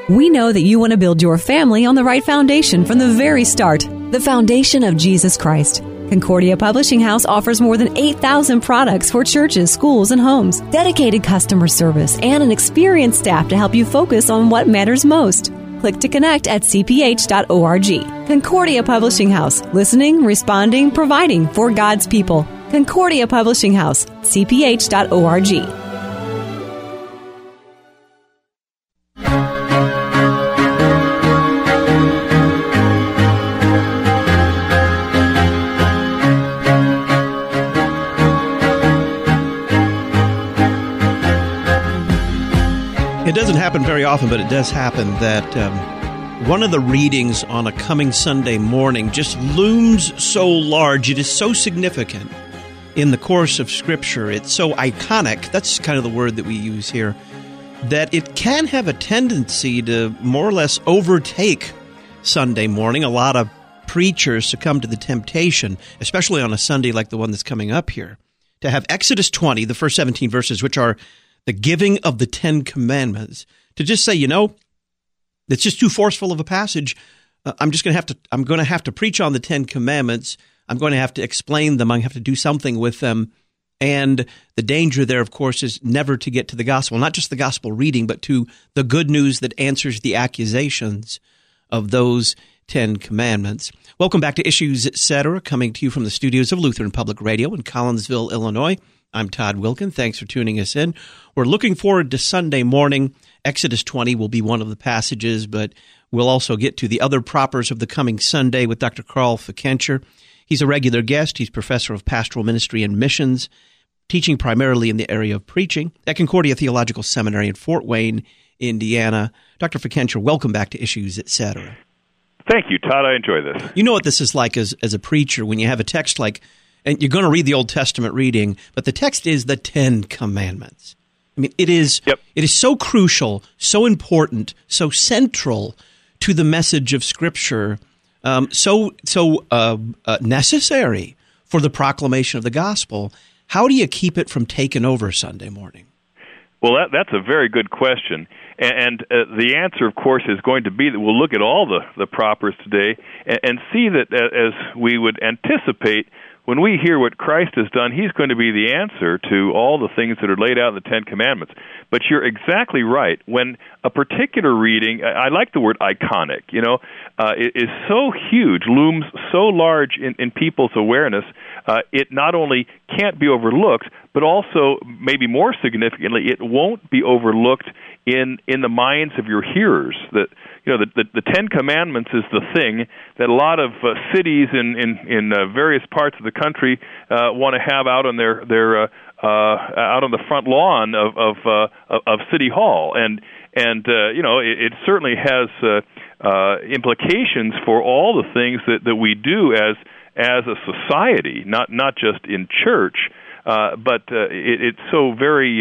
We know that you want to build your family on the right foundation from the very start, the foundation of Jesus Christ. Concordia Publishing House offers more than 8,000 products for churches, schools, and homes, dedicated customer service, and an experienced staff to help you focus on what matters most. Click to connect at cph.org. Concordia Publishing House, listening, responding, providing for God's people. Concordia Publishing House, cph.org. It doesn't happen very often, but it does happen that one of the readings on a coming Sunday morning just looms so large. It is so significant in the course of Scripture. It's so iconic. That's kind of the word that we use here, that it can have a tendency to more or less overtake Sunday morning. A lot of preachers succumb to the temptation, especially on a Sunday like the one that's coming up here, to have Exodus 20, the first 17 verses, which are the giving of the Ten Commandments, to just say, it's just too forceful of a passage. I'm going to have to preach on the Ten Commandments. I'm going to have to explain them. I have to do something with them. And the danger there, of course, is never to get to the gospel, not just the gospel reading, but to the good news that answers the accusations of those Ten Commandments. Welcome back to Issues, Etc., coming to you from the studios of Lutheran Public Radio in Collinsville, Illinois. I'm Todd Wilkin. Thanks for tuning us in. We're looking forward to Sunday morning. Exodus 20 will be one of the passages, but we'll also get to the other propers of the coming Sunday with Dr. Carl Fickenscher. He's a regular guest. He's professor of pastoral ministry and missions, teaching primarily in the area of preaching at Concordia Theological Seminary in Fort Wayne, Indiana. Dr. Fickenscher, welcome back to Issues, Etc. Thank you, Todd. I enjoy this. You know what this is like as a preacher when you have a text like, and you're going to read the Old Testament reading, but the text is the Ten Commandments. I mean, it is so crucial, so important, so central to the message of Scripture, so necessary for the proclamation of the gospel. How do you keep it from taking over Sunday morning? Well, that's a very good question. And the answer, of course, is going to be that we'll look at all the propers today and see that as we would anticipate, when we hear what Christ has done, He's going to be the answer to all the things that are laid out in the Ten Commandments. But you're exactly right. When a particular reading, I like the word iconic, it is so huge, looms so large in people's awareness, it not only can't be overlooked, but also, maybe more significantly, it won't be overlooked in the minds of your hearers. That the Ten Commandments is the thing that a lot of cities in various parts of the country want to have out on their out on the front lawn of City Hall, and it certainly has implications for all the things that we do as a society, not just in church, but it so very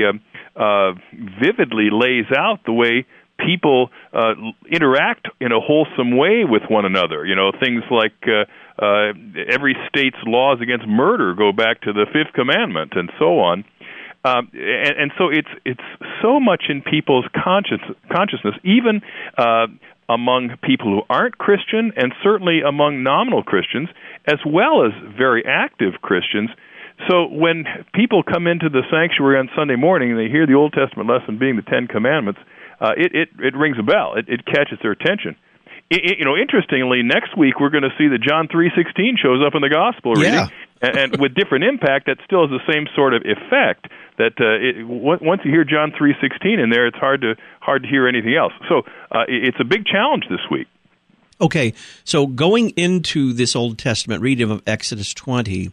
vividly lays out the way people interact in a wholesome way with one another. Things like every state's laws against murder go back to the Fifth Commandment, and so on. And so it's so much in people's consciousness, even among people who aren't Christian, and certainly among nominal Christians, as well as very active Christians. So when people come into the sanctuary on Sunday morning and they hear the Old Testament lesson being the Ten Commandments, it rings a bell. It catches their attention. Interestingly, next week we're going to see that John 3:16 shows up in the Gospel reading, and with different impact, that still has the same sort of effect. That once you hear John 3:16 in there, it's hard to hear anything else. So it's a big challenge this week. Okay, so going into this Old Testament reading of Exodus 20,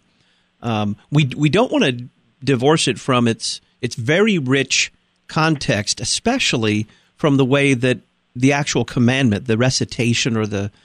we don't want to divorce it from its very rich context, especially from the way that the actual commandment, the recitation or the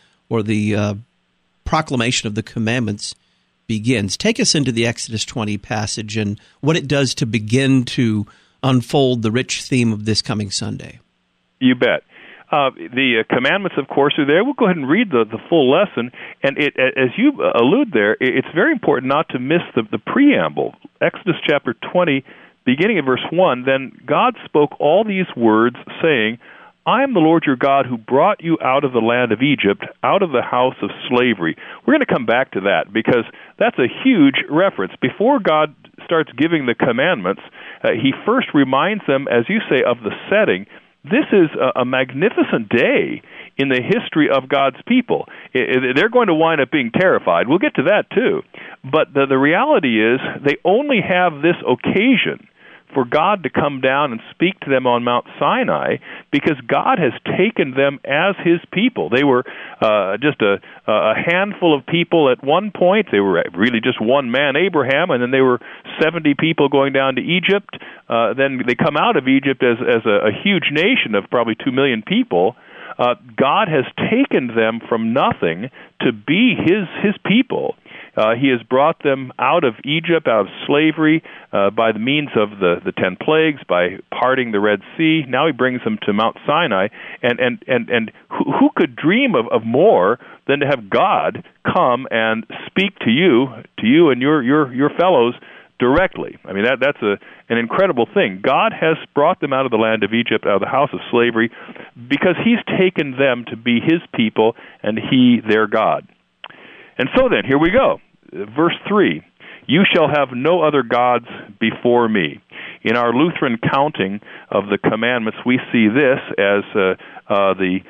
proclamation of the commandments begins. Take us into the Exodus 20 passage and what it does to begin to unfold the rich theme of this coming Sunday. You bet. The commandments, of course, are there. We'll go ahead and read the full lesson. And as you allude there, it's very important not to miss the preamble. Exodus chapter 20, beginning at verse 1, "Then God spoke all these words, saying, I am the Lord your God who brought you out of the land of Egypt, out of the house of slavery. We're going to come back to that because that's a huge reference. Before God starts giving the commandments, he first reminds them, as you say, of the setting. This is a magnificent day in the history of God's people. They're going to wind up being terrified. We'll get to that too. But the reality is they only have this occasion for God to come down and speak to them on Mount Sinai because God has taken them as his people. They were just a handful of people at one point. They were really just one man, Abraham, and then they were 70 people going down to Egypt. Then they come out of Egypt as a huge nation of probably 2 million people. God has taken them from nothing to be his people. He has brought them out of Egypt, out of slavery, by the means of the 10 plagues, by parting the Red Sea. Now he brings them to Mount Sinai. And who could dream of more than to have God come and speak to you and your fellows directly? I mean, that's an incredible thing. God has brought them out of the land of Egypt, out of the house of slavery, because he's taken them to be his people and he their God. And so then, here we go. Verse 3, you shall have no other gods before me. In our Lutheran counting of the commandments, we see this as the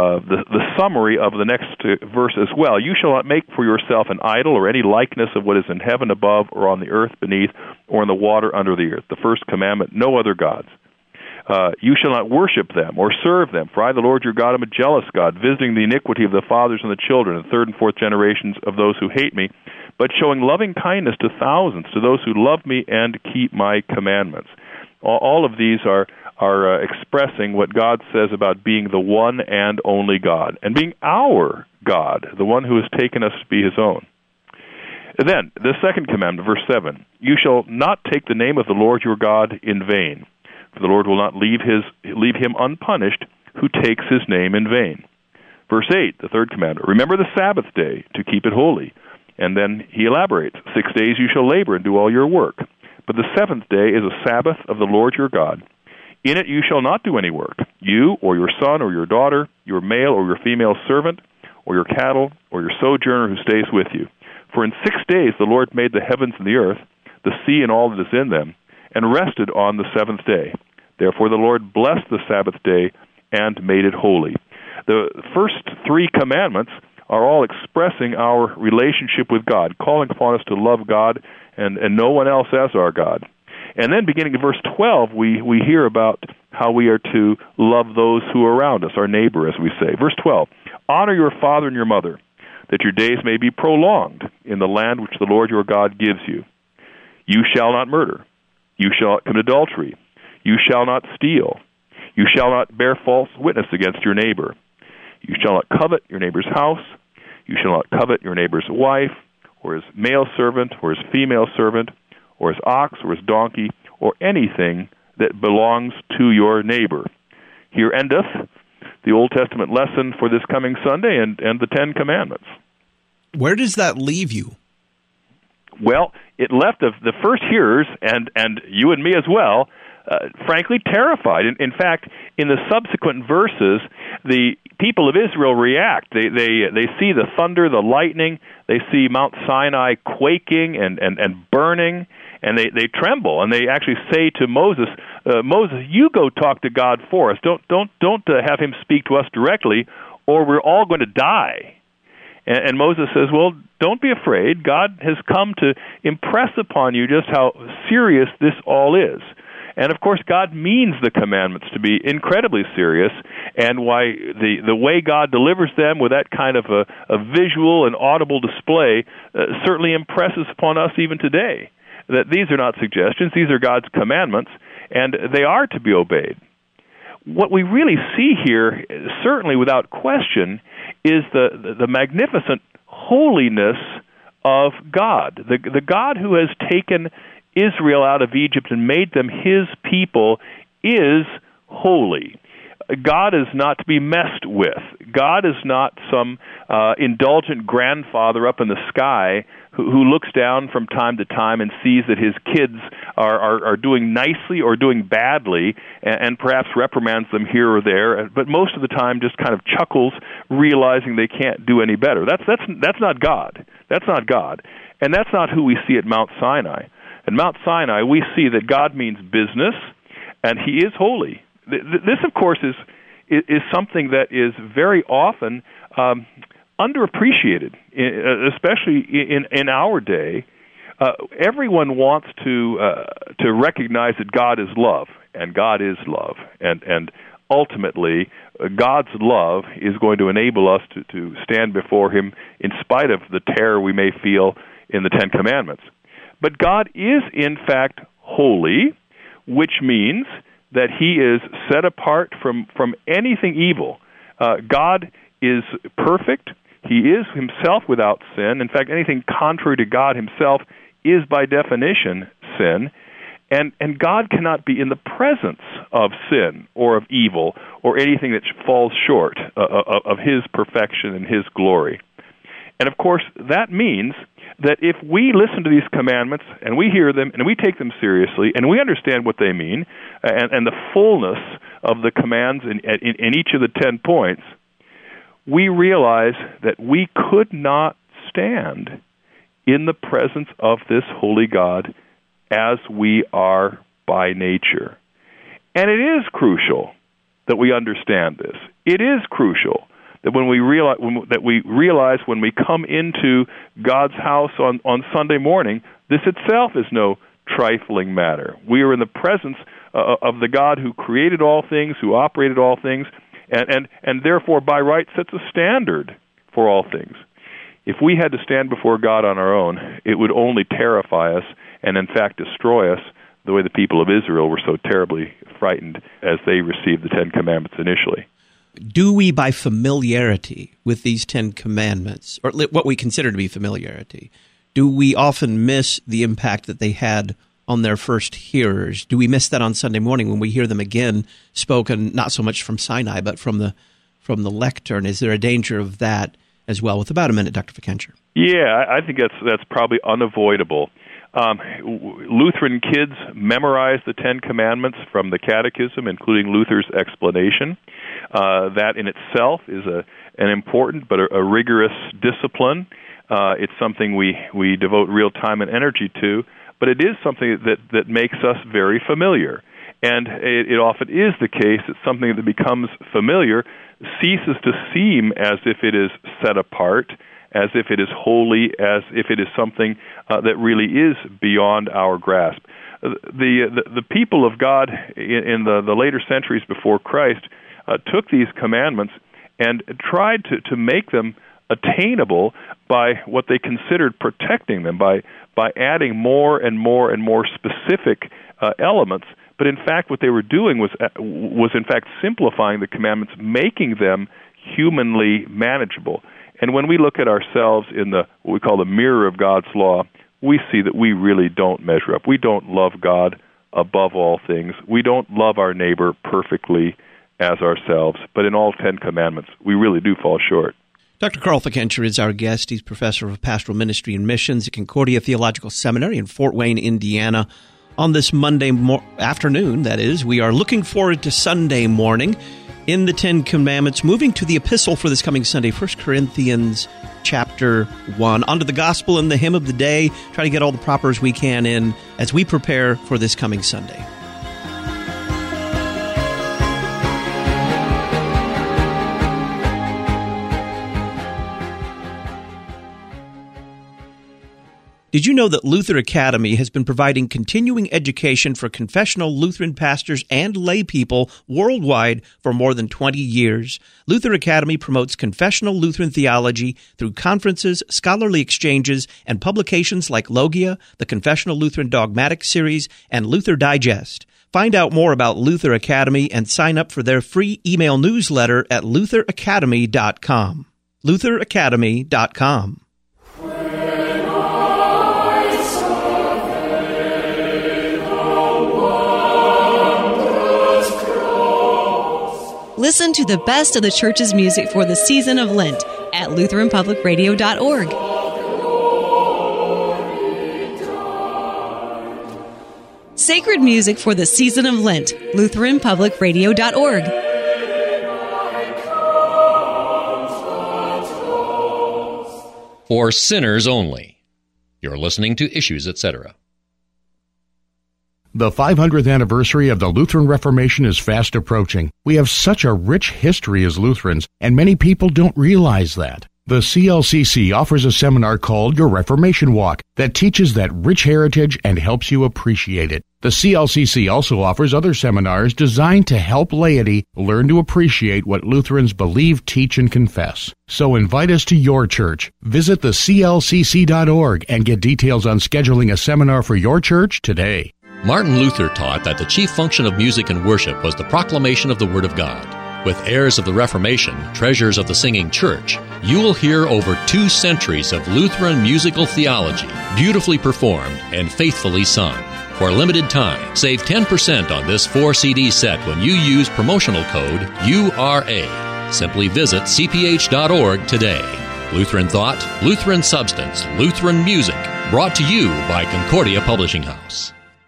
summary of the next verse as well. You shall not make for yourself an idol or any likeness of what is in heaven above or on the earth beneath or in the water under the earth. The first commandment, no other gods. You shall not worship them or serve them, for I, the Lord your God, am a jealous God, visiting the iniquity of the fathers and the children, and third and fourth generations of those who hate me, but showing loving kindness to thousands, to those who love me and keep my commandments. All of these are expressing what God says about being the one and only God, and being our God, the one who has taken us to be his own. Then, the second commandment, verse 7, you shall not take the name of the Lord your God in vain. For the Lord will not leave him unpunished who takes his name in vain. Verse 8, the third commandment, remember the Sabbath day to keep it holy. And then he elaborates, 6 days you shall labor and do all your work. But the seventh day is a Sabbath of the Lord your God. In it you shall not do any work, you or your son or your daughter, your male or your female servant, or your cattle, or your sojourner who stays with you. For in 6 days the Lord made the heavens and the earth, the sea and all that is in them, and rested on the seventh day. Therefore the Lord blessed the Sabbath day and made it holy. The first three commandments are all expressing our relationship with God, calling upon us to love God and no one else as our God. And then beginning in verse 12, we hear about how we are to love those who are around us, our neighbor, as we say. Verse 12, honor your father and your mother, that your days may be prolonged in the land which the Lord your God gives you. You shall not murder. You shall not commit adultery. You shall not steal. You shall not bear false witness against your neighbor. You shall not covet your neighbor's house. You shall not covet your neighbor's wife, or his male servant, or his female servant, or his ox, or his donkey, or anything that belongs to your neighbor. Here endeth the Old Testament lesson for this coming Sunday and the Ten Commandments. Where does that leave you? Well, it left the first hearers, and you and me as well, frankly terrified. In fact, in the subsequent verses, the people of Israel react. They see the thunder, the lightning. They see Mount Sinai quaking and burning, and they tremble. And they actually say to Moses, "Moses, you go talk to God for us. Don't have him speak to us directly, or we're all going to die." And Moses says, well, don't be afraid. God has come to impress upon you just how serious this all is. And, of course, God means the commandments to be incredibly serious, and why the way God delivers them with that kind of a visual and audible display certainly impresses upon us even today, that these are not suggestions, these are God's commandments, and they are to be obeyed. What we really see here, certainly without question, is the magnificent holiness of God. The God who has taken Israel out of Egypt and made them his people is holy. God is not to be messed with. God is not some indulgent grandfather up in the sky who looks down from time to time and sees that his kids are doing nicely or doing badly, and perhaps reprimands them here or there, but most of the time just kind of chuckles, realizing they can't do any better. That's not God. That's not God. And that's not who we see at Mount Sinai. At Mount Sinai, we see that God means business, and He is holy. This, of course, is something that is very often underappreciated, especially in our day. Everyone wants to recognize that God is love, and God is love, and ultimately God's love is going to enable us to stand before Him in spite of the terror we may feel in the Ten Commandments. But God is in fact holy, which means that He is set apart from anything evil. God is perfect. He is Himself without sin. In fact, anything contrary to God Himself is by definition sin. And God cannot be in the presence of sin or of evil or anything that falls short of His perfection and His glory. And of course, that means that if we listen to these commandments and we hear them and we take them seriously and we understand what they mean and the fullness of the commands in each of the 10 points, we realize that we could not stand in the presence of this holy God as we are by nature. And it is crucial that we understand this. It is crucial that when we realize when we come into God's house on Sunday morning, this itself is no trifling matter. We are in the presence of the God who created all things, who operated all things, and therefore by right sets a standard for all things. If we had to stand before God on our own, it would only terrify us and in fact destroy us the way the people of Israel were so terribly frightened as they received the Ten Commandments initially. Do we, by familiarity with these 10 commandments, or what we consider to be familiarity, do we often miss the impact that they had on their first hearers? Do we miss that on Sunday morning when we hear them again spoken, not so much from Sinai, but from the lectern? Is there a danger of that as well? With about a minute, Dr. Fickenscher. Yeah, I think that's probably unavoidable. Lutheran kids memorize the Ten Commandments from the Catechism, including Luther's explanation. That in itself is an important but a rigorous discipline. It's something we devote real time and energy to, but it is something that makes us very familiar. And it often is the case that something that becomes familiar ceases to seem as if it is set apart, as if it is holy, as if it is something that really is beyond our grasp. The people of God in the later centuries before Christ took these commandments and tried to make them attainable by what they considered protecting them, by adding more and more and more specific elements. But in fact, what they were doing was in fact simplifying the commandments, making them humanly manageable. And when we look at ourselves in what we call the mirror of God's law, we see that we really don't measure up. We don't love God above all things. We don't love our neighbor perfectly as ourselves. But in all 10 commandments, we really do fall short. Dr. Carl Fickenscher is our guest. He's professor of pastoral ministry and missions at Concordia Theological Seminary in Fort Wayne, Indiana. On this Monday afternoon, that is, we are looking forward to Sunday morning in the Ten Commandments, moving to the epistle for this coming Sunday, 1 Corinthians chapter 1. Onto the gospel and the hymn of the day, try to get all the propers we can in as we prepare for this coming Sunday. Did you know that Luther Academy has been providing continuing education for confessional Lutheran pastors and lay people worldwide for more than 20 years? Luther Academy promotes confessional Lutheran theology through conferences, scholarly exchanges, and publications like Logia, the Confessional Lutheran Dogmatic Series, and Luther Digest. Find out more about Luther Academy and sign up for their free email newsletter at lutheracademy.com. lutheracademy.com. Listen to the best of the church's music for the season of Lent at LutheranPublicRadio.org. Sacred music for the season of Lent, LutheranPublicRadio.org. For sinners only. You're listening to Issues, Etc. The 500th anniversary of the Lutheran Reformation is fast approaching. We have such a rich history as Lutherans, and many people don't realize that. The CLCC offers a seminar called Your Reformation Walk that teaches that rich heritage and helps you appreciate it. The CLCC also offers other seminars designed to help laity learn to appreciate what Lutherans believe, teach, and confess. So invite us to your church. Visit theclcc.org and get details on scheduling a seminar for your church today. Martin Luther taught that the chief function of music and worship was the proclamation of the Word of God. With heirs of the Reformation, treasures of the singing church, you will hear over 2 centuries of Lutheran musical theology, beautifully performed and faithfully sung. For a limited time, save 10% on this 4-CD set when you use promotional code URA. Simply visit cph.org today. Lutheran Thought, Lutheran Substance, Lutheran Music, brought to you by Concordia Publishing House.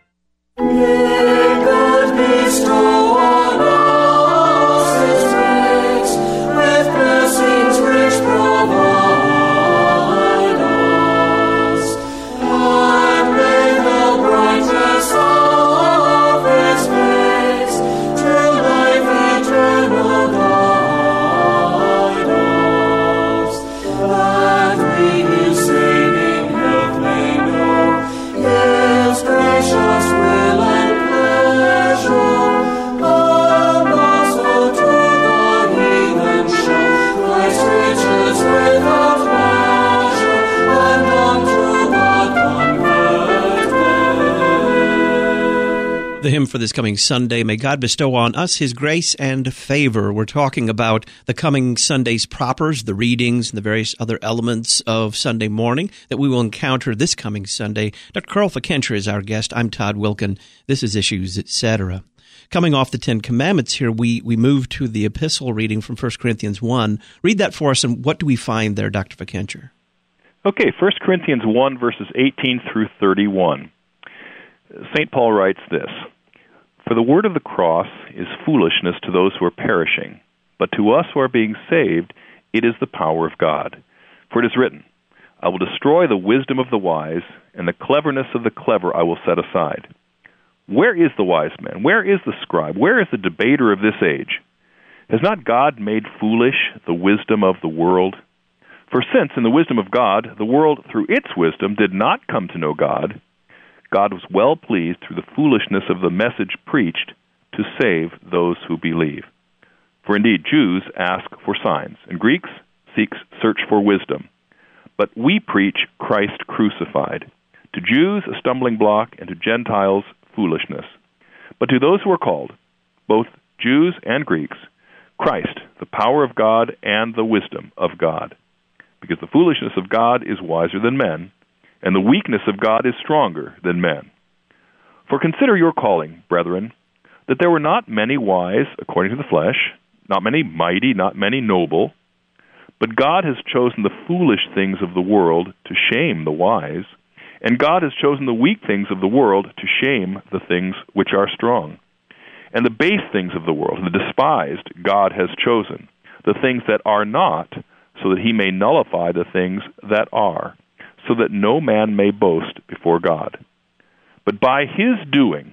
The hymn for this coming Sunday, May God bestow on us His grace and favor. We're talking about the coming Sunday's propers, the readings, and the various other elements of Sunday morning that we will encounter this coming Sunday. Dr. Carl Fickenscher is our guest. I'm Todd Wilkin. This is Issues, Etc. Coming off the Ten Commandments here, we move to the epistle reading from 1 Corinthians 1. Read that for us, and what do we find there, Dr. Fickenscher? Okay, 1 Corinthians 1, verses 18 through 31. St. Paul writes this, "For the word of the cross is foolishness to those who are perishing, but to us who are being saved, it is the power of God. For it is written, I will destroy the wisdom of the wise, and the cleverness of the clever I will set aside. Where is the wise man? Where is the scribe? Where is the debater of this age? Has not God made foolish the wisdom of the world? For since in the wisdom of God, the world through its wisdom did not come to know God, God was well pleased through the foolishness of the message preached to save those who believe. For indeed Jews ask for signs, and Greeks search for wisdom. But we preach Christ crucified, to Jews a stumbling block, and to Gentiles foolishness. But to those who are called, both Jews and Greeks, Christ, the power of God and the wisdom of God. Because the foolishness of God is wiser than men, and the weakness of God is stronger than men. For consider your calling, brethren, that there were not many wise according to the flesh, not many mighty, not many noble, but God has chosen the foolish things of the world to shame the wise, and God has chosen the weak things of the world to shame the things which are strong. And the base things of the world, the despised, God has chosen, the things that are not, so that He may nullify the things that are, so that no man may boast before God. But by His doing,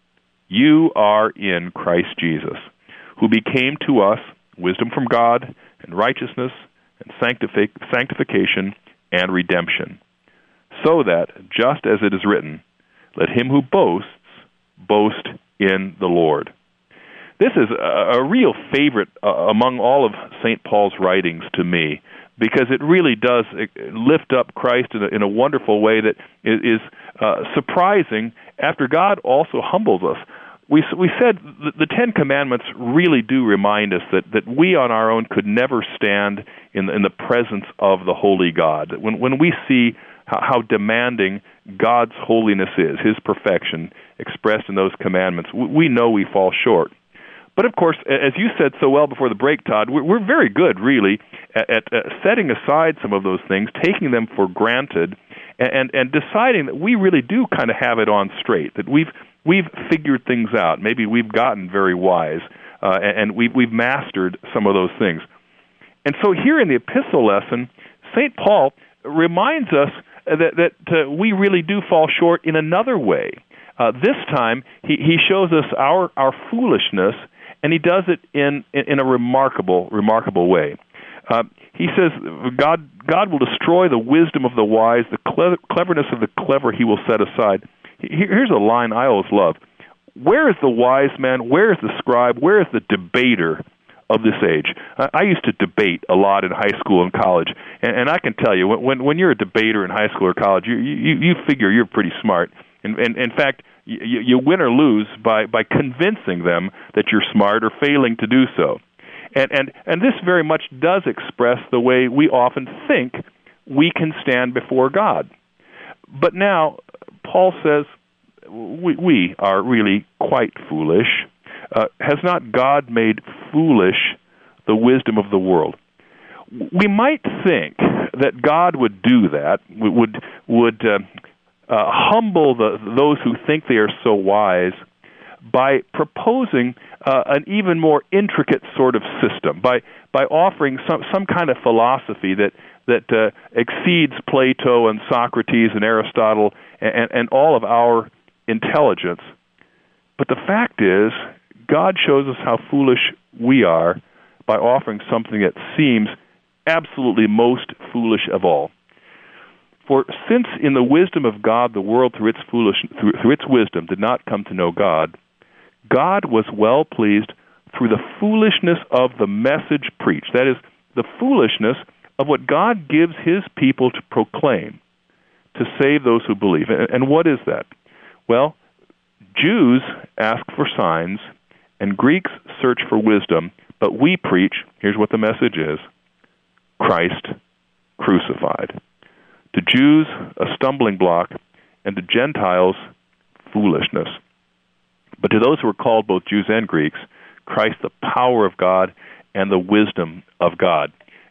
you are in Christ Jesus, who became to us wisdom from God, and righteousness, and sanctification, and redemption, so that, just as it is written, let him who boasts, boast in the Lord." This is a real favorite among all of St. Paul's writings to me, because it really does lift up Christ in a wonderful way that is surprising after God also humbles us. We said the Ten Commandments really do remind us that we on our own could never stand in the presence of the holy God. When we see how demanding God's holiness is, His perfection expressed in those commandments, we know we fall short. But of course, as you said so well before the break, Todd, we're very good, really, at setting aside some of those things, taking them for granted, and deciding that we really do kind of have it on straight, that we've figured things out. Maybe we've gotten very wise, and we've mastered some of those things. And so here in the epistle lesson, St. Paul reminds us that we really do fall short in another way. This time, he shows us our foolishness, and he does it in a remarkable way. He says, God will destroy the wisdom of the wise, the cleverness of the clever he will set aside. Here's a line I always love. Where is the wise man? Where is the scribe? Where is the debater of this age? I used to debate a lot in high school and college, and I can tell you, when you're a debater in high school or college, you figure you're pretty smart. And in fact, you win or lose by convincing them that you're smart or failing to do so. And this very much does express the way we often think we can stand before God. But now, Paul says we are really quite foolish. Has not God made foolish the wisdom of the world? We might think that God would do that, would humble those who think they are so wise by proposing an even more intricate sort of system, by offering some kind of philosophy that exceeds Plato and Socrates and Aristotle and all of our intelligence. But the fact is, God shows us how foolish we are by offering something that seems absolutely most foolish of all. For since in the wisdom of God the world through its wisdom did not come to know God, God was well pleased through the foolishness of the message preached. That is, the foolishness of what God gives his people to proclaim, to save those who believe. And what is that? Well, Jews ask for signs, and Greeks search for wisdom, but we preach, here's what the message is, Christ crucified. To Jews, a stumbling block, and to Gentiles, foolishness. But to those who are called both Jews and Greeks, Christ, the power of God and the wisdom of God.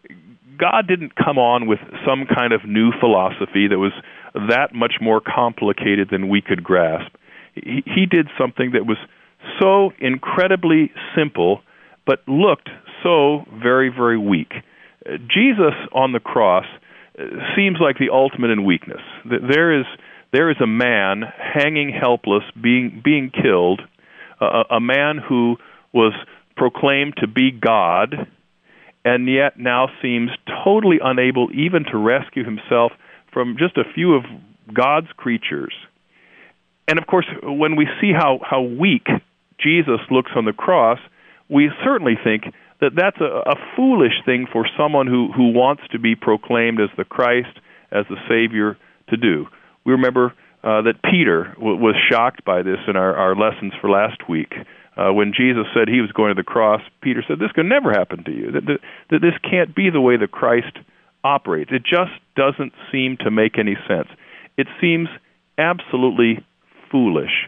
God didn't come on with some kind of new philosophy that was that much more complicated than we could grasp. He did something that was so incredibly simple, but looked so very, very weak. Jesus on the cross seems like the ultimate in weakness. There is a man hanging helpless, being killed, a man who was proclaimed to be God, and yet now seems totally unable even to rescue himself from just a few of God's creatures. And of course, when we see how weak Jesus looks on the cross, we certainly think that that's a foolish thing for someone who wants to be proclaimed as the Christ, as the Savior, to do. We remember that Peter was shocked by this in our lessons for last week. When Jesus said he was going to the cross, Peter said, this could never happen to you, that this can't be the way that Christ operates. It just doesn't seem to make any sense. It seems absolutely foolish.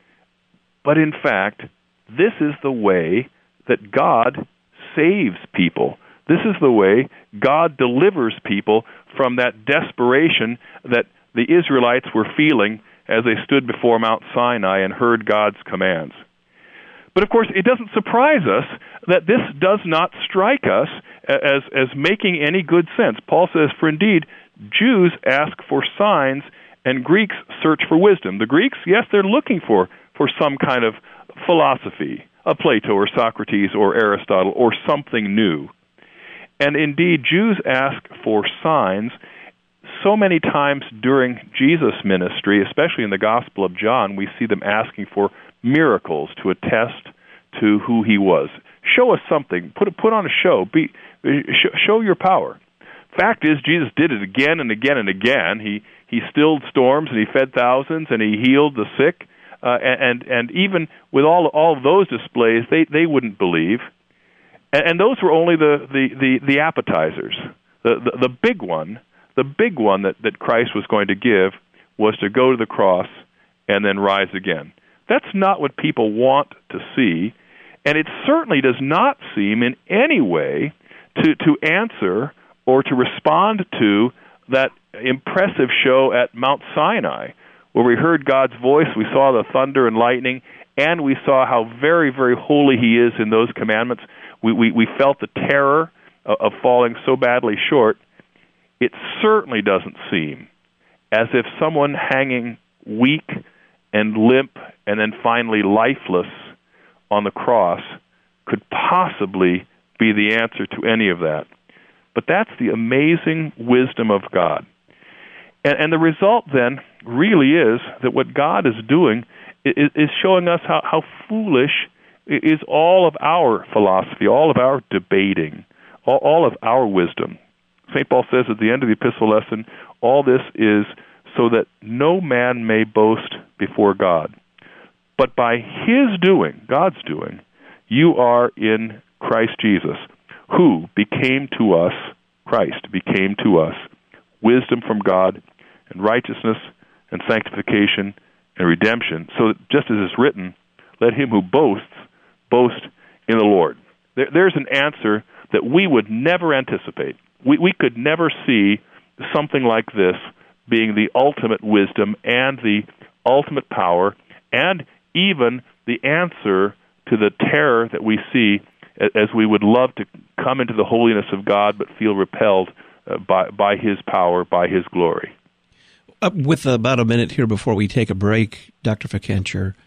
But in fact, this is the way that God saves people. This is the way God delivers people from that desperation that the Israelites were feeling as they stood before Mount Sinai and heard God's commands. But of course, it doesn't surprise us that this does not strike us as making any good sense. Paul says, for indeed, Jews ask for signs and Greeks search for wisdom. The Greeks, yes, they're looking for some kind of philosophy, a Plato or Socrates or Aristotle or something new. And indeed, Jews ask for signs. So many times during Jesus' ministry, especially in the Gospel of John, we see them asking for miracles to attest to who he was. Show us something. Put on a show. Show your power. Fact is, Jesus did it again and again and again. He stilled storms and he fed thousands and he healed the sick. And even with all of those displays, they wouldn't believe. And those were only the appetizers. The big one that Christ was going to give was to go to the cross and then rise again. That's not what people want to see. And it certainly does not seem in any way to answer or to respond to that impressive show at Mount Sinai, where we heard God's voice, we saw the thunder and lightning, and we saw how very, very holy He is in those commandments. We felt the terror of falling so badly short. It certainly doesn't seem as if someone hanging weak and limp and then finally lifeless on the cross could possibly be the answer to any of that. But that's the amazing wisdom of God. And the result then really is that what God is doing is showing us how foolish is all of our philosophy, all of our debating, all of our wisdom. St. Paul says at the end of the epistle lesson, all this is so that no man may boast before God. But by His doing, God's doing, you are in Christ Jesus, who became to us, Christ became to us, wisdom from God and righteousness and sanctification and redemption, so that just as is written, let him who boasts, boast in the Lord. There's an answer that we would never anticipate. We could never see something like this being the ultimate wisdom and the ultimate power and even the answer to the terror that we see as we would love to come into the holiness of God but feel repelled by His power, by His glory. With about a minute here before we take a break, Dr. Fikentscher,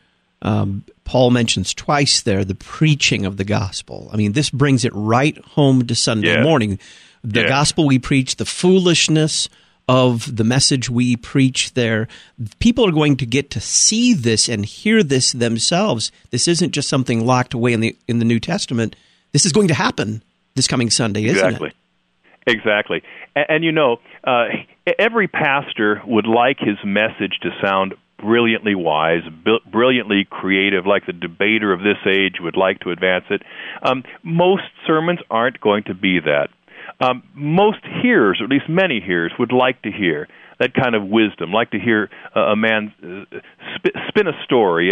Paul mentions twice there the preaching of the gospel. I mean, this brings it right home to Sunday morning. The gospel we preach, the foolishness of the message we preach there. People are going to get to see this and hear this themselves. This isn't just something locked away in the New Testament. This is going to happen this coming Sunday, isn't it? Exactly. And you know, every pastor would like his message to sound brilliantly wise, brilliantly creative, like the debater of this age would like to advance it. Most sermons aren't going to be that. Most hearers, or at least many hearers, would like to hear that kind of wisdom, like to hear a man spin a story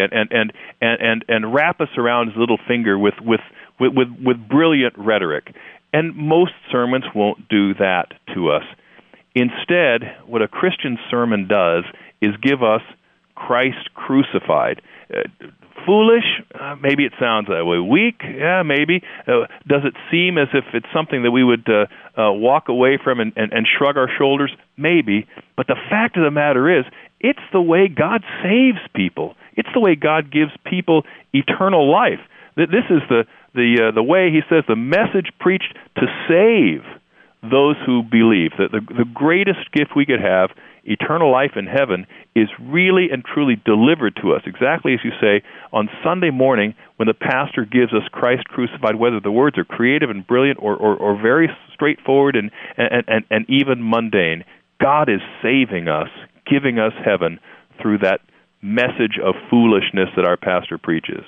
and wrap us around his little finger with brilliant rhetoric. And most sermons won't do that to us. Instead, what a Christian sermon does is give us Christ crucified. Foolish? Maybe it sounds that way. Weak? Yeah, maybe. Does it seem as if it's something that we would walk away from and shrug our shoulders? Maybe. But the fact of the matter is, it's the way God saves people. It's the way God gives people eternal life. This is the way, he says, the message preached to save those who believe. The greatest gift we could have, eternal life in heaven, is really and truly delivered to us, exactly as you say, on Sunday morning when the pastor gives us Christ crucified, whether the words are creative and brilliant or very straightforward and even mundane. God is saving us, giving us heaven through that message of foolishness that our pastor preaches.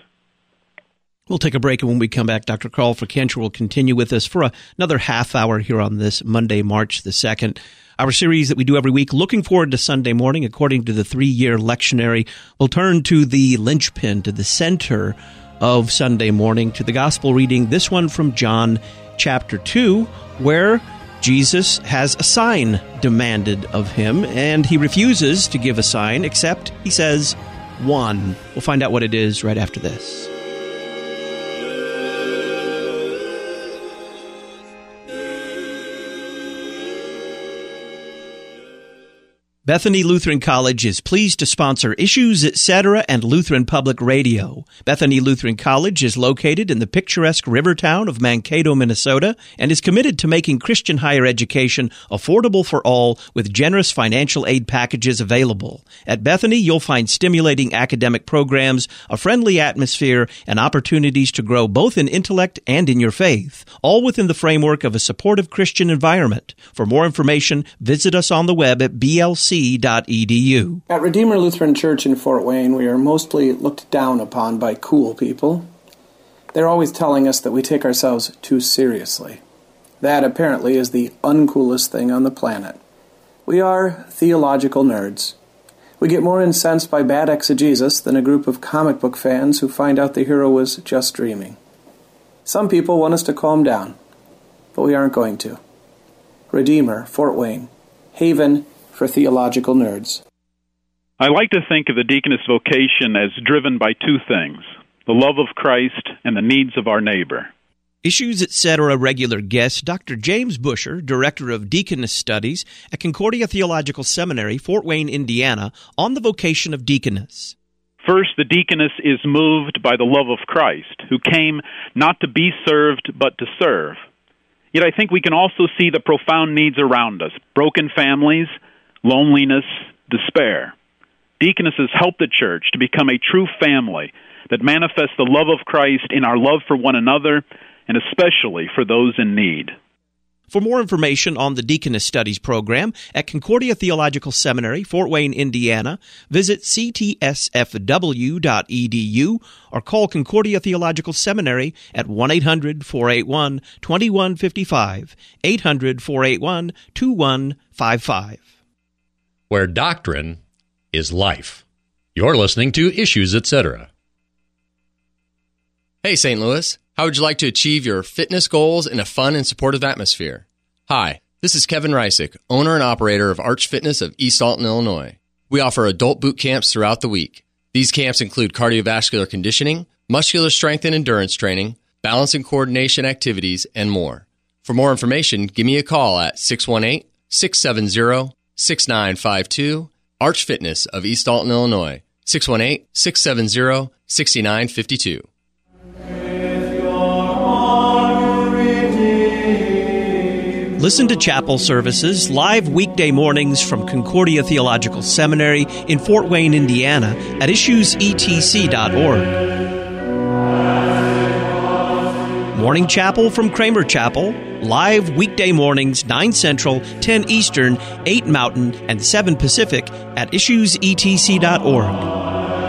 We'll take a break, and when we come back, Dr. Carl Fikentscher will continue with us for another half hour here on this Monday, March the 2nd. Our series that we do every week, looking forward to Sunday morning, according to the 3-year lectionary. We'll turn to the linchpin, to the center of Sunday morning, to the gospel reading, this one from John chapter 2, where Jesus has a sign demanded of him, and he refuses to give a sign, except he says one. We'll find out what it is right after this. Bethany Lutheran College is pleased to sponsor Issues, Etc. and Lutheran Public Radio. Bethany Lutheran College is located in the picturesque river town of Mankato, Minnesota, and is committed to making Christian higher education affordable for all with generous financial aid packages available. At Bethany, you'll find stimulating academic programs, a friendly atmosphere, and opportunities to grow both in intellect and in your faith, all within the framework of a supportive Christian environment. For more information, visit us on the web at blc.edu. At Redeemer Lutheran Church in Fort Wayne, we are mostly looked down upon by cool people. They're always telling us that we take ourselves too seriously. That, apparently, is the uncoolest thing on the planet. We are theological nerds. We get more incensed by bad exegesis than a group of comic book fans who find out the hero was just dreaming. Some people want us to calm down, but we aren't going to. Redeemer, Fort Wayne, haven for theological nerds. I like to think of the deaconess vocation as driven by two things, the love of Christ and the needs of our neighbor. Issues, Etc. regular guest, Dr. James Busher, Director of Deaconess Studies at Concordia Theological Seminary, Fort Wayne, Indiana, on the vocation of deaconess. First, the deaconess is moved by the love of Christ, who came not to be served, but to serve. Yet I think we can also see the profound needs around us, broken families, loneliness, despair. Deaconesses help the church to become a true family that manifests the love of Christ in our love for one another, and especially for those in need. For more information on the Deaconess Studies program at Concordia Theological Seminary, Fort Wayne, Indiana, visit ctsfw.edu or call Concordia Theological Seminary at 1-800-481-2155, 800-481-2155. Where doctrine is life. You're listening to Issues, Etc. Hey, St. Louis. How would you like to achieve your fitness goals in a fun and supportive atmosphere? Hi, this is Kevin Reisick, owner and operator of Arch Fitness of East Alton, Illinois. We offer adult boot camps throughout the week. These camps include cardiovascular conditioning, muscular strength and endurance training, balance and coordination activities, and more. For more information, give me a call at 618-670-6952, Arch Fitness of East Alton, Illinois, 618-670-6952. Listen to chapel services live weekday mornings from Concordia Theological Seminary in Fort Wayne, Indiana at issuesetc.org. Morning chapel from Kramer Chapel, live weekday mornings 9 Central, 10 Eastern, 8 Mountain, and 7 Pacific at issuesetc.org.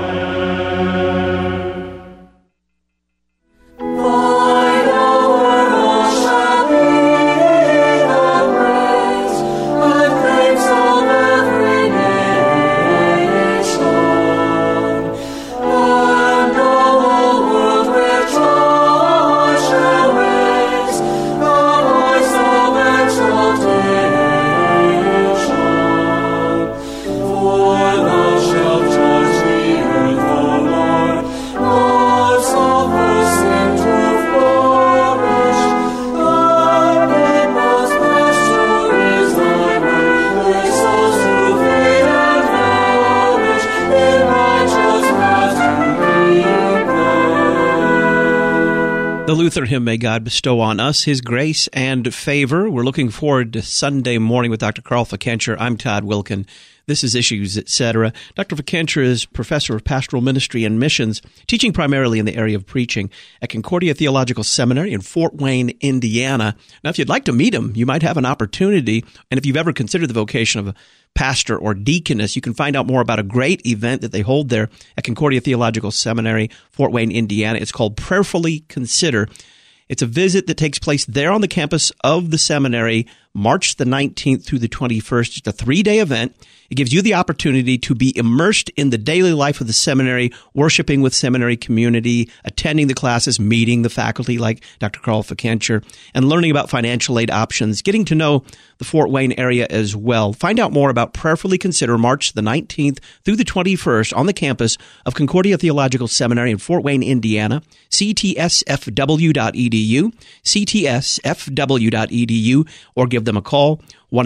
The Luther hymn, May God Bestow on Us His Grace and Favor. We're looking forward to Sunday morning with Dr. Carl Fikencher. I'm Todd Wilkin. This is Issues, Etc. Dr. Fikencher is professor of pastoral ministry and missions, teaching primarily in the area of preaching at Concordia Theological Seminary in Fort Wayne, Indiana. Now, if you'd like to meet him, you might have an opportunity. And if you've ever considered the vocation of a pastor or deaconess, you can find out more about a great event that they hold there at Concordia Theological Seminary, Fort Wayne, Indiana. It's called Prayerfully Consider. It's a visit that takes place there on the campus of the seminary, March the 19th through the 21st. It's a 3-day event. It gives you the opportunity to be immersed in the daily life of the seminary, worshiping with seminary community, attending the classes, meeting the faculty like Dr. Carl Fikencher, and learning about financial aid options, getting to know the Fort Wayne area as well. Find out more about Prayerfully Consider March the 19th through the 21st on the campus of Concordia Theological Seminary in Fort Wayne, Indiana, ctsfw.edu, ctsfw.edu, or give them a call,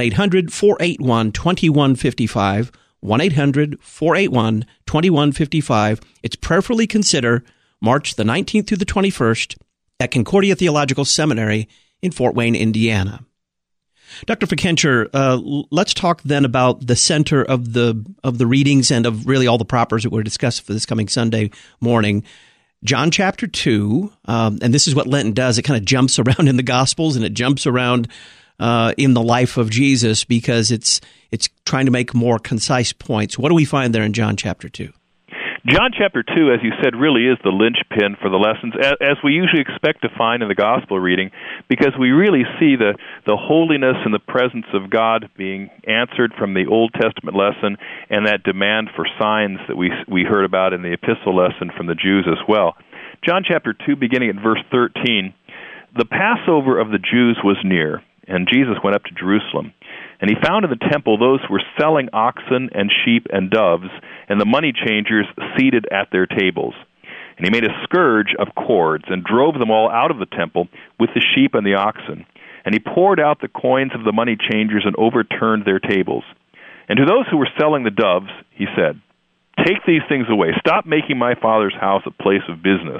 1-800-481-2155, 1-800-481-2155. It's Prayerfully Consider, March the 19th through the 21st at Concordia Theological Seminary in Fort Wayne, Indiana. Dr. Fikencher, let's talk then about the center of the readings and of really all the propers that we're discussing for this coming Sunday morning. John chapter 2, and this is what Lenten does. It kind of jumps around in the Gospels and it jumps around in the life of Jesus because it's trying to make more concise points. What do we find there in John chapter 2? John chapter 2, as you said, really is the linchpin for the lessons, as we usually expect to find in the gospel reading, because we really see the holiness and the presence of God being answered from the Old Testament lesson and that demand for signs that we heard about in the epistle lesson from the Jews as well. John chapter 2, beginning at verse 13, The Passover of the Jews was near, and Jesus went up to Jerusalem. And he found in the temple those who were selling oxen and sheep and doves, and the money changers seated at their tables. And he made a scourge of cords, and drove them all out of the temple with the sheep and the oxen. And he poured out the coins of the money changers and overturned their tables. And to those who were selling the doves, he said, "Take these things away. Stop making my Father's house a place of business."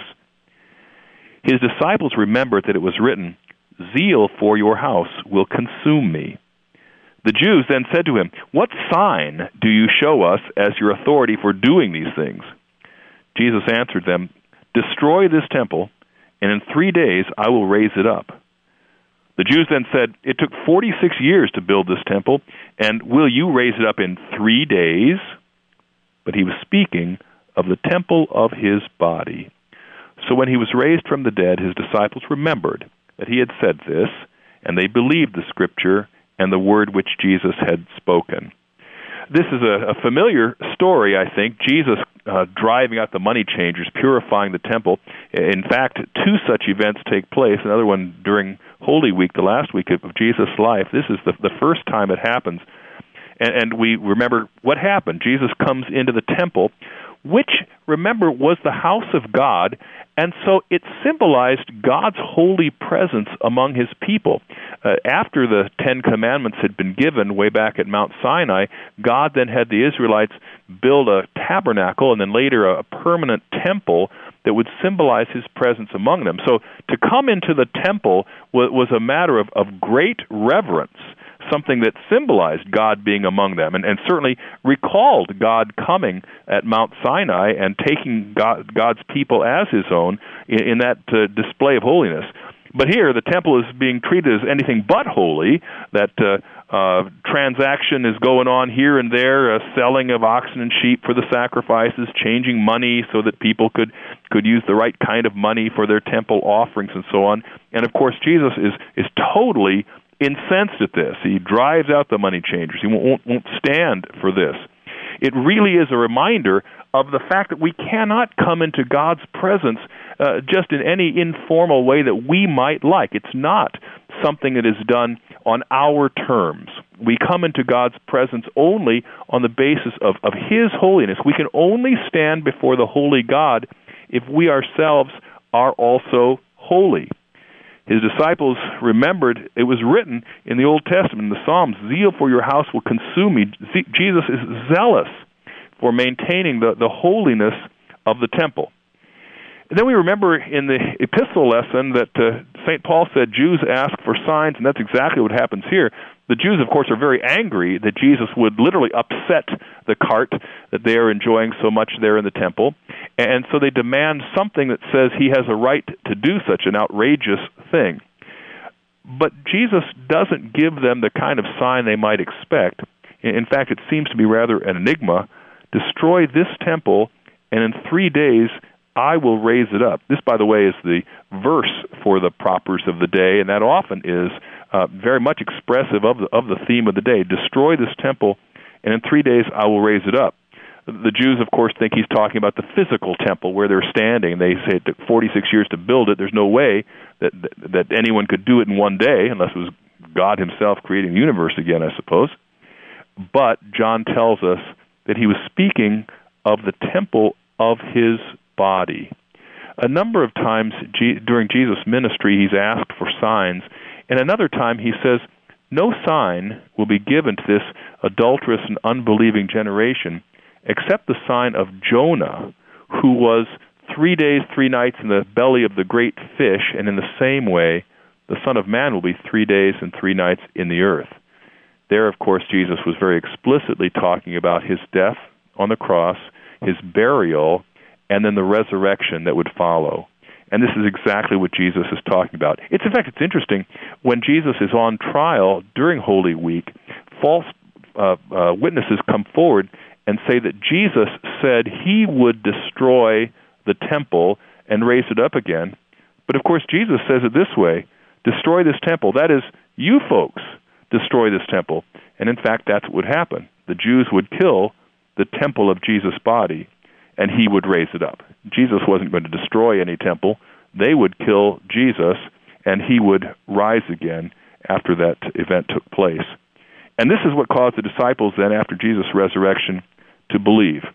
His disciples remembered that it was written, "Zeal for your house will consume me." The Jews then said to him, "What sign do you show us as your authority for doing these things?" Jesus answered them, "Destroy this temple, and in 3 days I will raise it up." The Jews then said, "It took 46 years to build this temple, and will you raise it up in 3 days?" But he was speaking of the temple of his body. So when he was raised from the dead, his disciples remembered that he had said this, and they believed the Scripture and the word which Jesus had spoken. This is a familiar story, I think. Jesus driving out the money changers, purifying the temple. In fact, 2 such events take place. Another one during Holy Week, the last week of Jesus' life. This is the first time it happens. And we remember what happened. Jesus comes into the temple, which, remember, was the house of God, and so it symbolized God's holy presence among his people. After the 10 Commandments had been given way back at Mount Sinai, God then had the Israelites build a tabernacle and then later a permanent temple that would symbolize his presence among them. So to come into the temple was a matter of great reverence, something that symbolized God being among them, and certainly recalled God coming at Mount Sinai and taking God's people as his own in that display of holiness. But here, the temple is being treated as anything but holy. That transaction is going on here and there, selling of oxen and sheep for the sacrifices, changing money so that people could use the right kind of money for their temple offerings and so on. And of course, Jesus is totally incensed at this. He drives out the money changers. He won't stand for this. It really is a reminder of the fact that we cannot come into God's presence just in any informal way that we might like. It's not something that is done on our terms. We come into God's presence only on the basis of his holiness. We can only stand before the holy God if we ourselves are also holy. His disciples remembered it was written in the Old Testament, in the Psalms, "Zeal for your house will consume me." Jesus is zealous for maintaining the holiness of the temple. And then we remember in the epistle lesson that St. Paul said Jews ask for signs, and that's exactly what happens here. The Jews, of course, are very angry that Jesus would literally upset the cart that they are enjoying so much there in the temple. And so they demand something that says he has a right to do such an outrageous thing. But Jesus doesn't give them the kind of sign they might expect. In fact, it seems to be rather an enigma. Destroy this temple, and in 3 days I will raise it up. This, by the way, is the verse for the propers of the day, and that often is very much expressive of the theme of the day. Destroy this temple, and in 3 days I will raise it up. The Jews, of course, think he's talking about the physical temple where they're standing. They say it took 46 years to build it. There's no way that anyone could do it in 1 day, unless it was God himself creating the universe again, I suppose. But John tells us that he was speaking of the temple of his body. A number of times during Jesus' ministry, he's asked for signs, and another time he says, "No sign will be given to this adulterous and unbelieving generation except the sign of Jonah, who was 3 days, 3 nights in the belly of the great fish, and in the same way the Son of Man will be 3 days and 3 nights in the earth." There, of course, Jesus was very explicitly talking about his death on the cross, his burial, and then the resurrection that would follow. And this is exactly what Jesus is talking about. In fact, it's interesting, when Jesus is on trial during Holy Week, false witnesses come forward and say that Jesus said he would destroy the temple and raise it up again. But of course, Jesus says it this way, "Destroy this temple." That is, you folks destroy this temple. And in fact, that's what would happen. The Jews would kill the temple of Jesus' body, and he would raise it up. Jesus wasn't going to destroy any temple. They would kill Jesus, and he would rise again after that event took place. And this is what caused the disciples then, after Jesus' resurrection, to believe.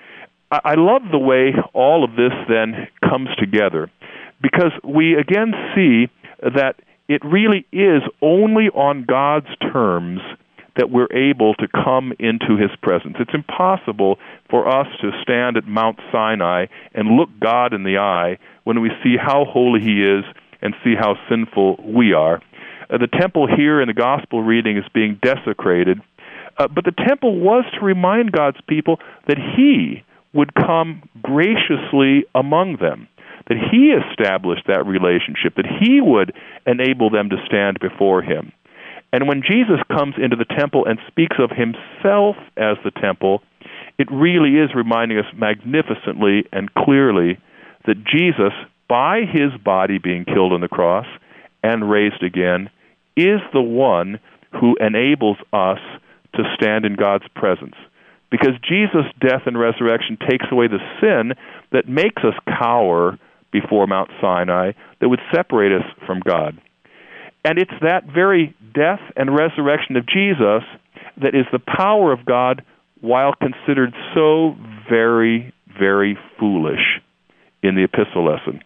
I love the way all of this then comes together, because we again see that it really is only on God's terms that we're able to come into His presence. It's impossible for us to stand at Mount Sinai and look God in the eye when we see how holy He is and see how sinful we are. The temple here in the gospel reading is being desecrated, but the temple was to remind God's people that He would come graciously among them, that He established that relationship, that He would enable them to stand before Him. And when Jesus comes into the temple and speaks of Himself as the temple, it really is reminding us magnificently and clearly that Jesus, by His body being killed on the cross and raised again, is the one who enables us to stand in God's presence. Because Jesus' death and resurrection takes away the sin that makes us cower before Mount Sinai, that would separate us from God. And it's that very death and resurrection of Jesus that is the power of God, while considered so very, very foolish in the epistle lesson.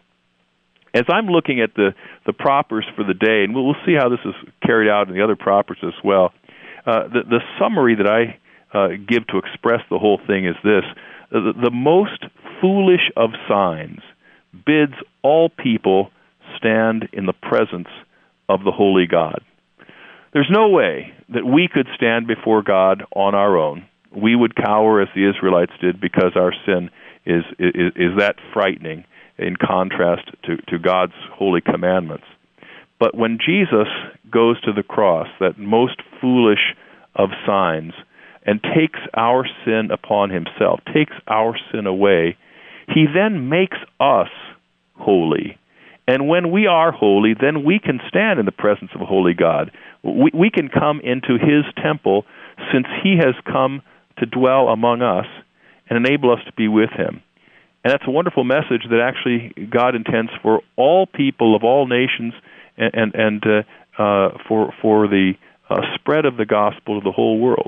As I'm looking at the propers for the day, and we'll see how this is carried out in the other propers as well, the summary that I give to express the whole thing is this: the most foolish of signs bids all people stand in the presence of the holy God. There's no way that we could stand before God on our own. We would cower as the Israelites did, because our sin is that frightening in contrast to God's holy commandments. But when Jesus goes to the cross, that most foolish of signs, and takes our sin upon Himself, takes our sin away, He then makes us holy. And when we are holy, then we can stand in the presence of a holy God. We can come into His temple, since He has come to dwell among us and enable us to be with Him. And that's a wonderful message that actually God intends for all people of all nations, and for the spread of the gospel to the whole world.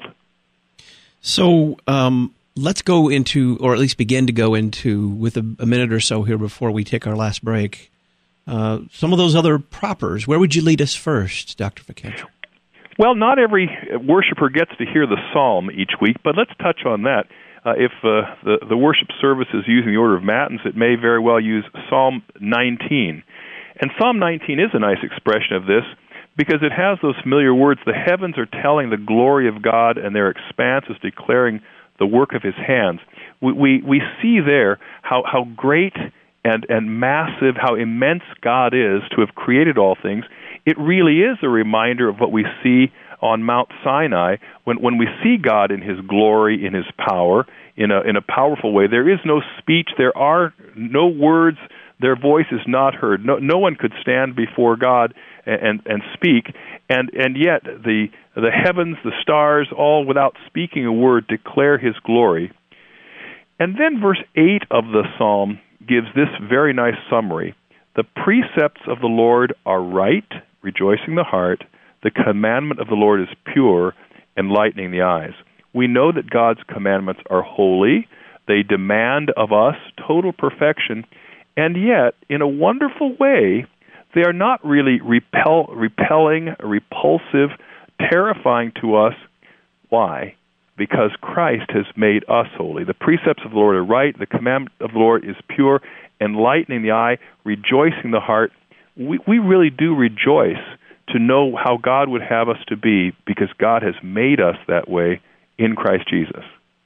So let's go into, or at least begin to go into, with a minute or so here before we take our last break, some of those other propers. Where would you lead us first, Dr. Fikentra? Well, not every worshiper gets to hear the psalm each week, but let's touch on that. If the worship service is using the order of matins, it may very well use Psalm 19. And Psalm 19 is a nice expression of this, because it has those familiar words: the heavens are telling the glory of God, and their expanse is declaring the work of His hands. We see there how great and massive, how immense God is to have created all things. It really is a reminder of what we see on Mount Sinai, when we see God in His glory, in His power, in a powerful way. There is no speech, there are no words, their voice is not heard. No one could stand before God and speak, and yet the heavens, the stars, all without speaking a word, declare His glory. And then verse 8 of the psalm gives this very nice summary: the precepts of the Lord are right, rejoicing the heart. The commandment of the Lord is pure, enlightening the eyes. We know that God's commandments are holy. They demand of us total perfection, and yet, in a wonderful way, they are not really repelling, repulsive, terrifying to us. Why? Because Christ has made us holy. The precepts of the Lord are right. The commandment of the Lord is pure, enlightening the eye, rejoicing the heart. We really do rejoice to know how God would have us to be, because God has made us that way in Christ Jesus.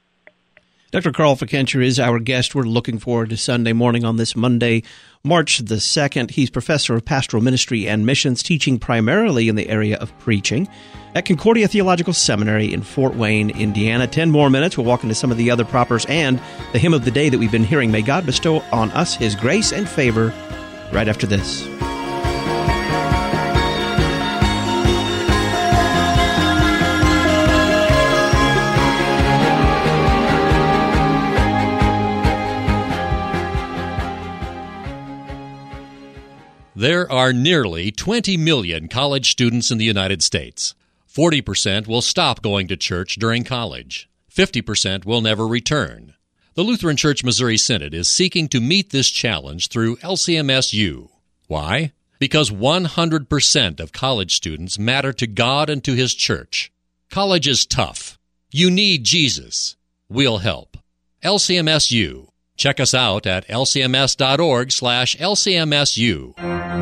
Dr. Carl Fikentra is our guest. We're looking forward to Sunday morning on this Monday, March the 2nd. He's professor of pastoral ministry and missions, teaching primarily in the area of preaching at Concordia Theological Seminary in Fort Wayne, Indiana. 10 more minutes. We'll walk into some of the other propers and the hymn of the day that we've been hearing. May God bestow on us His grace and favor right after this. There are nearly 20 million college students in the United States. 40% will stop going to church during college. 50% will never return. The Lutheran Church Missouri Synod is seeking to meet this challenge through LCMS-U. Why? Because 100% of college students matter to God and to His church. College is tough. You need Jesus. We'll help. LCMS-U. Check us out at lcms.org/LCMSU.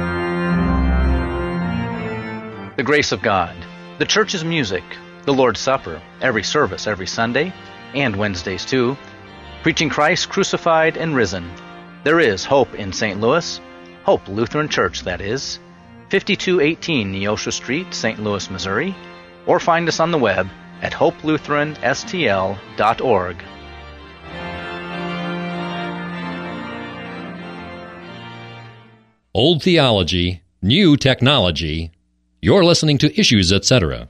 The grace of God. The church's music. The Lord's Supper. Every service, every Sunday, and Wednesdays too. Preaching Christ crucified and risen. There is hope in St. Louis. Hope Lutheran Church, that is. 5218 Neosho Street, St. Louis, Missouri. Or find us on the web at hopelutheranstl.org. Old theology, new technology. You're listening to Issues, Etc.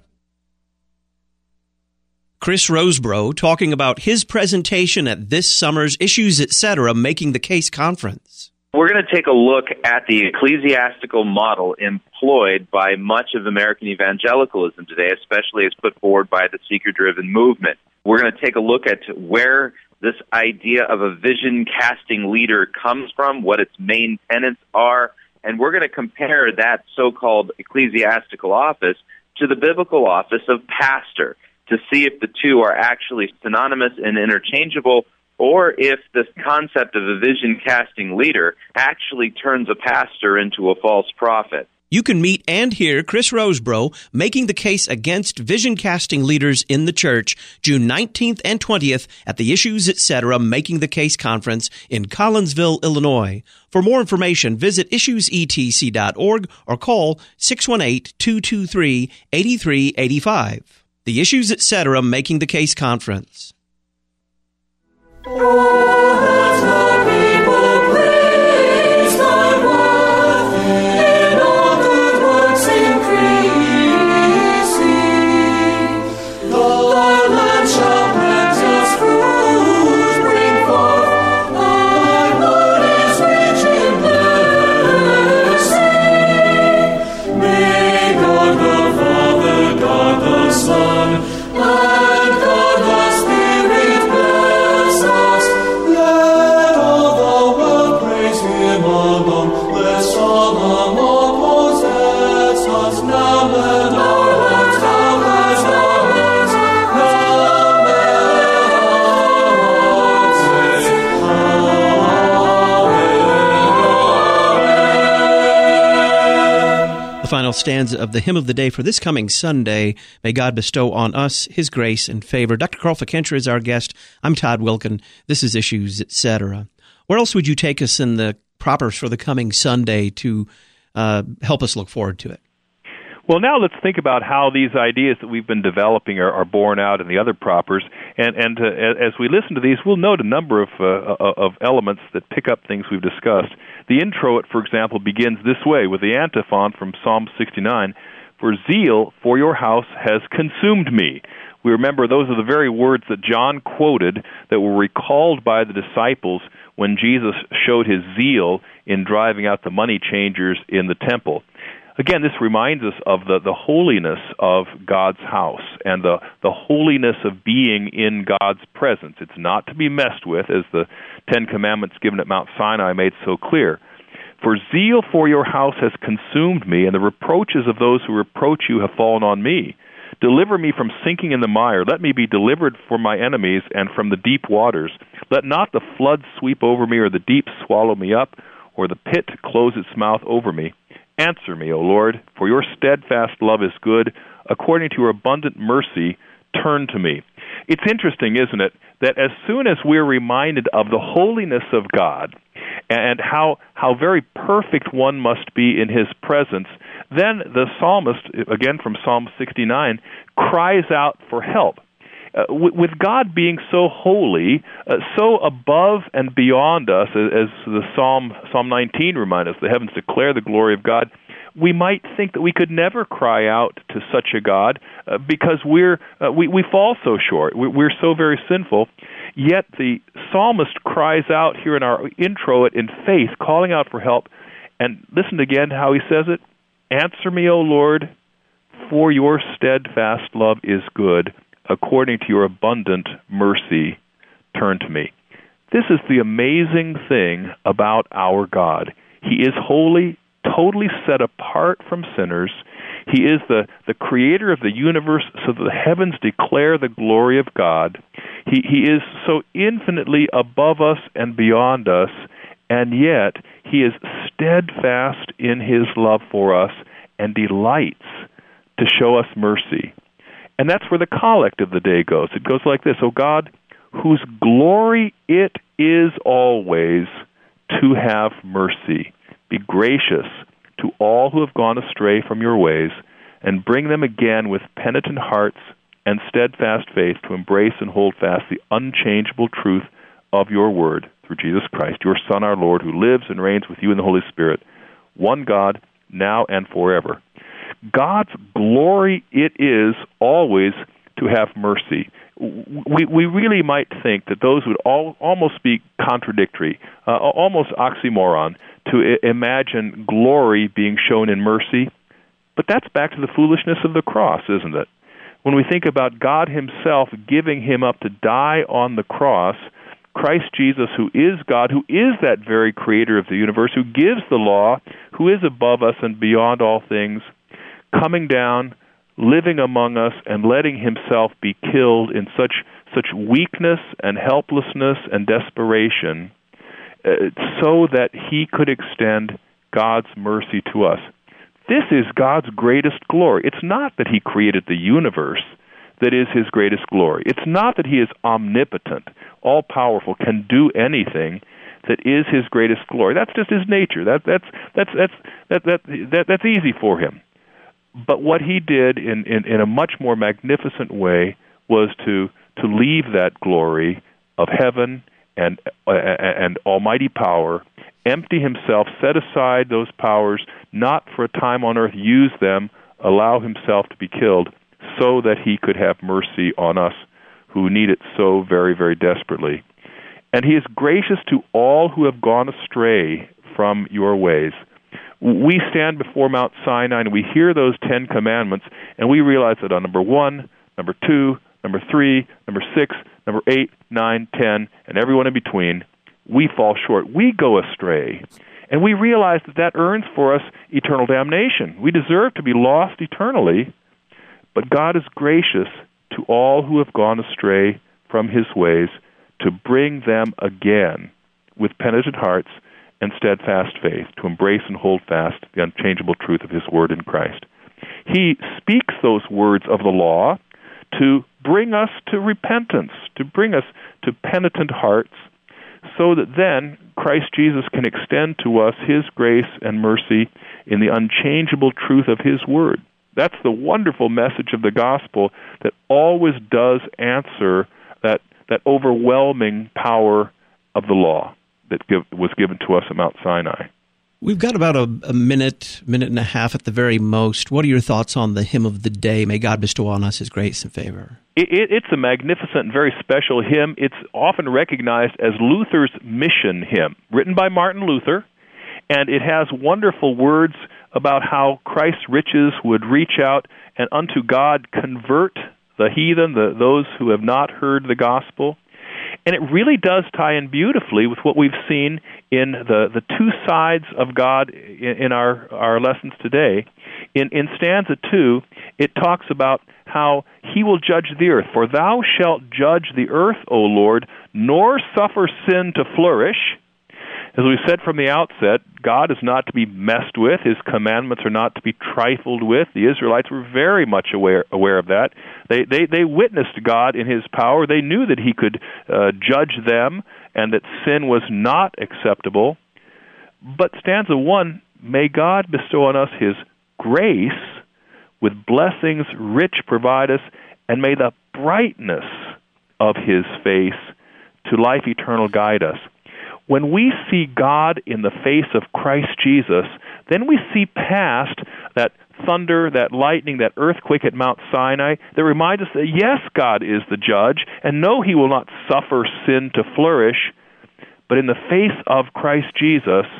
Chris Rosebrough talking about his presentation at this summer's Issues, Etc. Making the Case conference. We're going to take a look at the ecclesiastical model employed by much of American evangelicalism today, especially as put forward by the seeker-driven movement. We're going to take a look at where this idea of a vision-casting leader comes from, what its main tenets are, and we're going to compare that so-called ecclesiastical office to the biblical office of pastor to see if the two are actually synonymous and interchangeable, or if the concept of a vision-casting leader actually turns a pastor into a false prophet. You can meet and hear Chris Rosebrough making the case against vision-casting leaders in the church June 19th and 20th at the Issues, Etc. Making the Case conference in Collinsville, Illinois. For more information, visit issuesetc.org or call 618-223-8385. The Issues, Etc. Making the Case conference. Final stanza of the hymn of the day for this coming Sunday. May God bestow on us His grace and favor. Dr. Carl Fickenscher is our guest. I'm Todd Wilkin. This is Issues, Etc. Where else would you take us in the propers for the coming Sunday to help us look forward to it? Well, now let's think about how these ideas that we've been developing are borne out in the other propers. And as we listen to these, we'll note a number of elements that pick up things we've discussed. The intro, for example, begins this way with the antiphon from Psalm 69, "For zeal for your house has consumed me." We remember those are the very words that John quoted that were recalled by the disciples when Jesus showed his zeal in driving out the money changers in the temple. Again, this reminds us of the holiness of God's house and the holiness of being in God's presence. It's not to be messed with, as the Ten Commandments given at Mount Sinai made so clear. "For zeal for your house has consumed me, and the reproaches of those who reproach you have fallen on me. Deliver me from sinking in the mire. Let me be delivered from my enemies and from the deep waters. Let not the flood sweep over me, or the deep swallow me up, or the pit close its mouth over me. Answer me, O Lord, for your steadfast love is good. According to your abundant mercy, turn to me." It's interesting, isn't it, that as soon as we're reminded of the holiness of God and how very perfect one must be in His presence, then the psalmist, again from Psalm 69, cries out for help. With God being so holy, so above and beyond us, as the Psalm 19 reminds us, the heavens declare the glory of God, we might think that we could never cry out to such a God because we fall so short. We're so very sinful. Yet the psalmist cries out here in our intro in faith, calling out for help, And listen again how he says it. Answer me, O Lord, for your steadfast love is good. According to your abundant mercy, turn to me. This is the amazing thing about our God. He is holy, totally set apart from sinners. He is the creator of the universe, so that the heavens declare the glory of God. He is so infinitely above us and beyond us, and yet he is steadfast in his love for us and delights to show us mercy. And that's where the collect of the day goes. It goes like this: O God, whose glory it is always to have mercy, be gracious to all who have gone astray from your ways, and bring them again with penitent hearts and steadfast faith to embrace and hold fast the unchangeable truth of your word through Jesus Christ, your Son, our Lord, who lives and reigns with you in the Holy Spirit, one God, now and forever. God's glory it is always to have mercy. We really might think that those would almost be contradictory, almost oxymoron, to imagine glory being shown in mercy. But that's back to the foolishness of the cross, isn't it? When we think about God himself giving him up to die on the cross, Christ Jesus, who is God, who is that very creator of the universe, who gives the law, who is above us and beyond all things, coming down, living among us, and letting himself be killed in such weakness and helplessness and desperation, so that he could extend God's mercy to us. This is God's greatest glory. It's not that he created the universe that is his greatest glory. It's not that he is omnipotent, all-powerful, can do anything that is his greatest glory. That's just his nature. That's easy for him. But what he did in a much more magnificent way was to leave that glory of heaven and almighty power, empty himself, set aside those powers, not for a time on earth, use them, allow himself to be killed, so that he could have mercy on us who need it so very, very desperately. And he is gracious to all who have gone astray from your ways. We stand before Mount Sinai and we hear those 10 commandments, and we realize that on number 1, number 2, number 3, number 6, number 8, 9, 10, and everyone in between, we fall short. We go astray. And we realize that earns for us eternal damnation. We deserve to be lost eternally, but God is gracious to all who have gone astray from his ways to bring them again with penitent hearts and steadfast faith, to embrace and hold fast the unchangeable truth of his word in Christ. He speaks those words of the law to bring us to repentance, to bring us to penitent hearts, so that then Christ Jesus can extend to us his grace and mercy in the unchangeable truth of his word. That's the wonderful message of the gospel that always does answer that overwhelming power of the law that was given to us at Mount Sinai. We've got about a minute and a half at the very most. What are your thoughts on the hymn of the day? May God bestow on us his grace and favor. It's a magnificent and very special hymn. It's often recognized as Luther's mission hymn, written by Martin Luther, and it has wonderful words about how Christ's riches would reach out and unto God convert the heathen, those who have not heard the gospel. And it really does tie in beautifully with what we've seen in the two sides of God in our lessons today. In stanza 2, it talks about how he will judge the earth. For thou shalt judge the earth, O Lord, nor suffer sin to flourish. As we said from the outset, God is not to be messed with. His commandments are not to be trifled with. The Israelites were very much aware of that. They witnessed God in his power. They knew that he could judge them and that sin was not acceptable. But stanza 1, may God bestow on us his grace, with blessings rich provide us, and may the brightness of his face to life eternal guide us. When we see God in the face of Christ Jesus, then we see past that thunder, that lightning, that earthquake at Mount Sinai that reminds us that, yes, God is the judge, and no, he will not suffer sin to flourish. But in the face of Christ Jesus,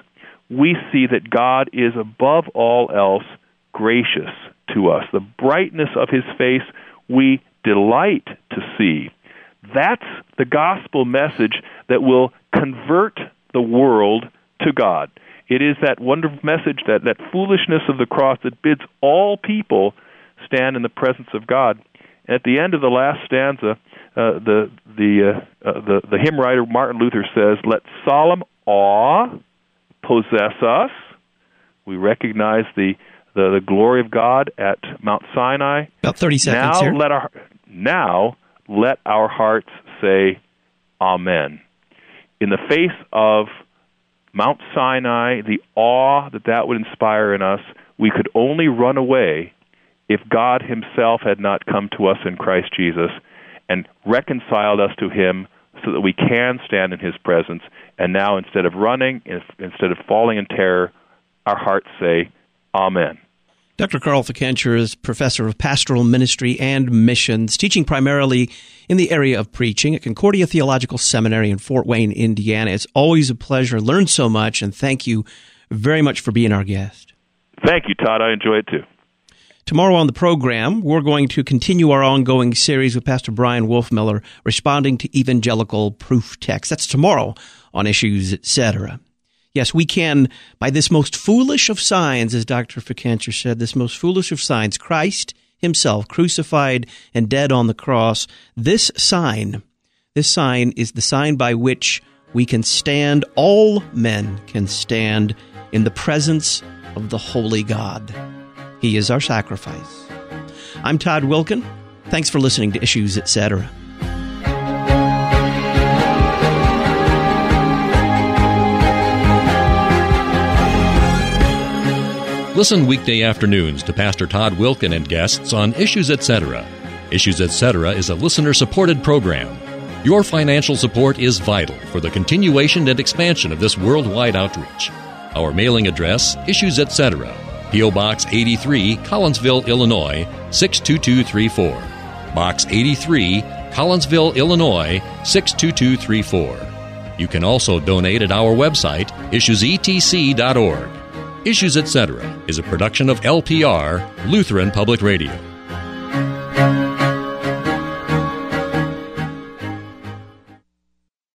we see that God is above all else gracious to us. The brightness of his face we delight to see. That's the gospel message that will convert the world to God. It is that wonderful message, that foolishness of the cross that bids all people stand in the presence of God. And at the end of the last stanza, the hymn writer Martin Luther says, "Let solemn awe possess us." We recognize the glory of God at Mount Sinai. About 30 seconds here. Now let our hearts say, Amen. In the face of Mount Sinai, the awe that would inspire in us, we could only run away if God himself had not come to us in Christ Jesus and reconciled us to him so that we can stand in his presence. And now, instead of running, instead of falling in terror, our hearts say, Amen. Dr. Carl Fickenscher is professor of pastoral ministry and missions, teaching primarily in the area of preaching at Concordia Theological Seminary in Fort Wayne, Indiana. It's always a pleasure. Learn so much, and thank you very much for being our guest. Thank you, Todd. I enjoy it too. Tomorrow on the program, we're going to continue our ongoing series with Pastor Brian Wolfmiller, responding to evangelical proof texts. That's tomorrow on Issues, Etc. Yes, we can, by this most foolish of signs, as Dr. Fickenscher said, this most foolish of signs, Christ himself crucified and dead on the cross, this sign is the sign by which we can stand, all men can stand in the presence of the holy God. He is our sacrifice. I'm Todd Wilken. Thanks for listening to Issues, Etc. Listen weekday afternoons to Pastor Todd Wilken and guests on Issues, Etc. Issues, Etc. is a listener-supported program. Your financial support is vital for the continuation and expansion of this worldwide outreach. Our mailing address, Issues, Etc., P.O. Box 83, Collinsville, Illinois, 62234. Box 83, Collinsville, Illinois, 62234. You can also donate at our website, issuesetc.org. Issues, Etc. is a production of LPR, Lutheran Public Radio.